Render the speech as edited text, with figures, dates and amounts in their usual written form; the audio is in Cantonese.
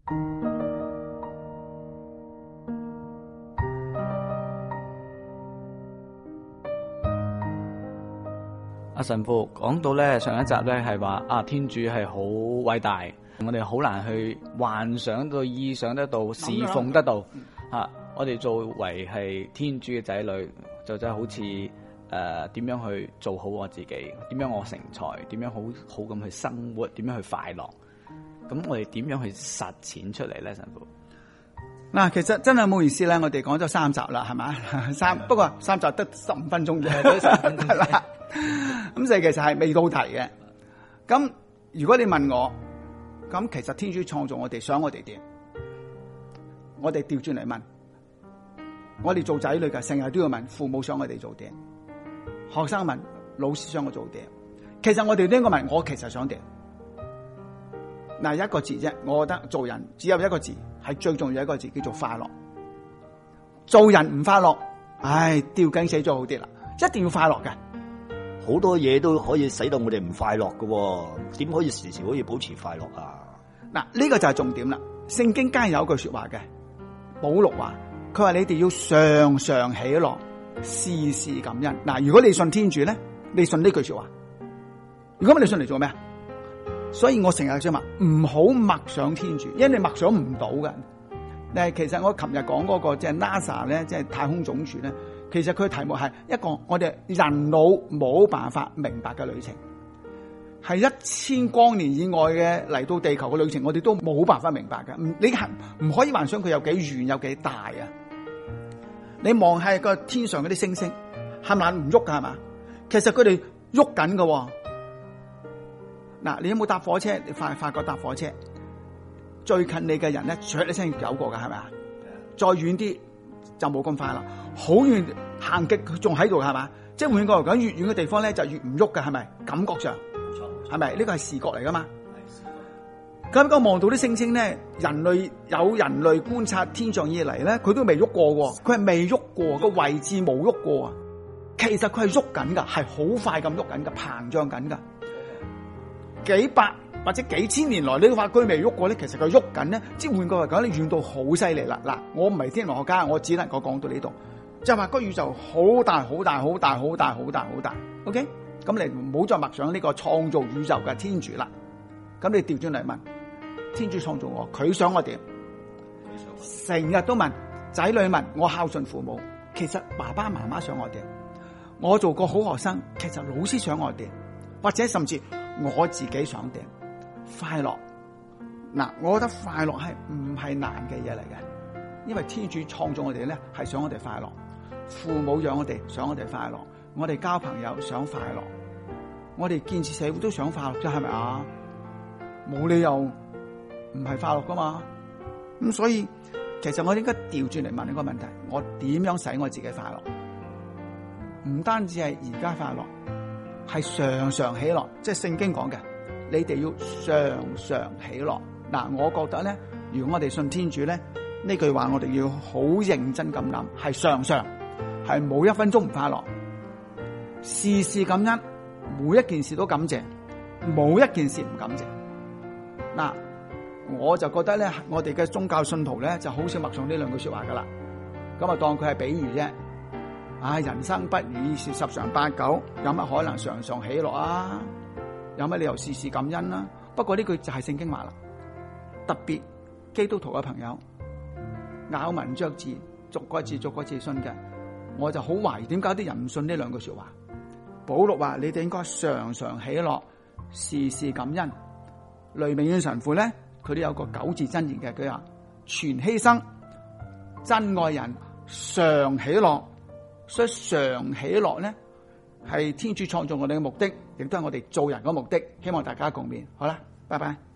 阿神父講到咧，上一集咧係話天主係好偉大，我哋好難去幻想到、意想得到、侍奉得到。我哋作為係天主嘅仔女，就真係好似點樣去做好我自己，點樣我成才，點樣好好咁去生活，點樣去快樂。咁我哋點樣去實踐出嚟咧，神父？ 嗱，其實真係冇意思咧，我哋講咗3集啦，係咪？不過3集得15分鐘啫，係啦。咁所以其實係未到題嘅。咁如果你問我，咁其實天主創造我哋，想我哋點？我哋調轉嚟問，我哋做仔女嘅，成日都要問父母想我哋做點，學生問老師想我做點。其實我哋都應該問我其實想點。嗱，一個字啫，我覺得做人只有一個字係最重要，一個字叫做快樂。做人唔快樂，吊頸死咗好啲啦，一定要快樂嘅。 好多嘢都可以使到我哋唔快樂嘅，點可以時時可以保持快樂啊？ 嗱，呢個就係重點啦。聖經間有一句說話嘅，保祿話，佢話你哋要常常喜樂，事事感恩。嗱，如果你信天主咧，你信呢句說話。如果你信嚟做咩啊？所以我成日想話，唔好默想天主，因為你默想唔到嘅。但係其實我琴日講嗰個即係 NASA 咧，即係太空總署咧。其實佢嘅題目係一個我哋人腦冇辦法明白嘅旅程，係1000光年以外嘅嚟到地球嘅旅程，我哋都冇辦法明白嘅。你係唔可以幻想佢有幾遠有幾大啊？你望下個天上嗰啲星星，係咪唔喐噶？係嘛？其實佢哋喐緊㗎。嗱，你有冇搭火車？你發覺搭火車最近你嘅人咧，唰一聲有過噶，係咪啊？再遠啲就冇咁快啦。好遠行極佢仲喺度，係嘛？即係換句話講，越遠嘅地方咧就越唔喐嘅，係咪？感覺上係咪？呢個係視覺嚟噶嘛？咁我望到啲星星咧，有人類觀察天上以嚟咧，佢都未喐過喎，佢係未喐過，個位置冇喐過啊。其實佢係喐緊噶，係好快咁喐緊噶，膨脹緊噶。幾百或者幾千年來，你發覺佢未喐過咧，其實佢喐緊咧。即係換句話講，你遠到好犀利啦。嗱，我唔係天文學家，我只能夠講到呢度。就話個宇宙好大好大好大好大好大好大 ，OK？ 咁你唔好再默想呢個創造宇宙嘅天主啦。咁你調轉嚟問，天主創造我，佢想我點？成日都問仔女問我孝順父母，其實爸爸媽媽想我點？我做個好學生，其實老師想我點？或者甚至我自己想點？快樂嗱，我覺得快樂係唔係難嘅嘢嚟嘅，因為天主創造我哋咧係想我哋快樂。父母養我哋，想我哋快樂；我哋交朋友想快樂；我哋建設社會都想快樂啫，係咪啊？冇理由唔係快樂噶嘛。咁所以，其實我應該調轉嚟問一個問題：我點樣使我自己快樂？唔單止係而家快樂，係常常喜樂。即係聖經講嘅，你哋要常常喜樂。嗱，我覺得咧，如果我哋信天主咧，呢句話我哋要好認真咁諗，係常常。係冇1分鐘唔快樂，事事感恩，每一件事都感謝，冇一件事唔感謝。嗱，我就覺得咧，我哋嘅宗教信徒咧就好少默想呢2句說話噶啦。咁啊，當佢係比喻啫。人生不如意事10常8九，有乜可能常常喜樂啊？有乜理由事事感恩啊？不過呢句就係聖經話啦，特別基督徒嘅朋友咬文嚼字，逐個字信嘅。我就好懷疑點解啲人唔信呢2句說話。保祿話你哋應該常常喜樂，事事感恩。雷明遠神父咧，佢都有個9字真言嘅，佢話全犧牲，真愛人，常喜樂。所以常喜樂咧係天主創造我哋嘅目的，亦都係我哋做人嘅目的。希望大家共勉。好啦，拜拜。